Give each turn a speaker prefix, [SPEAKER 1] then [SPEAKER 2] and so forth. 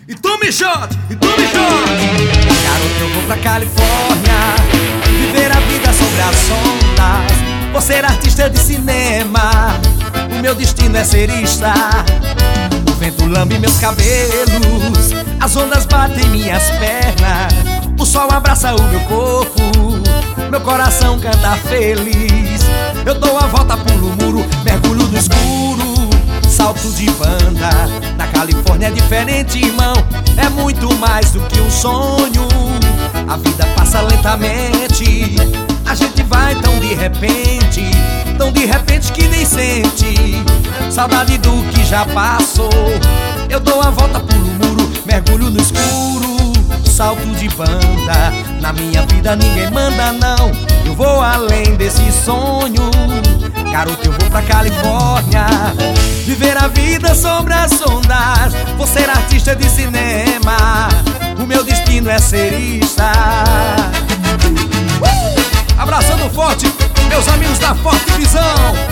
[SPEAKER 1] E tome shot, e tome shot.
[SPEAKER 2] Garoto, eu vou pra Califórnia viver a vida sobre as ondas. Vou ser artista de cinema, o meu destino é ser estar. O vento lambe meus cabelos, as ondas batem minhas pernas. O sol abraça o meu corpo, meu coração canta feliz. Eu dou a volta, pulo o muro, mergulho no escuro, salto de banda. Na Califórnia é diferente, irmão, é muito mais do que um sonho. A vida passa lentamente, a gente vai tão de repente que nem sente saudade do que já passou. Eu dou a volta, pulo o muro, mergulho no escuro, salto de banda. Na minha vida ninguém manda não, eu vou além desse sonho. Garoto, eu vou pra Califórnia viver a vida sobre as ondas. Vou ser artista de cinema, o meu destino é ser estar.
[SPEAKER 1] Abraçando forte meus amigos da Forte Visão.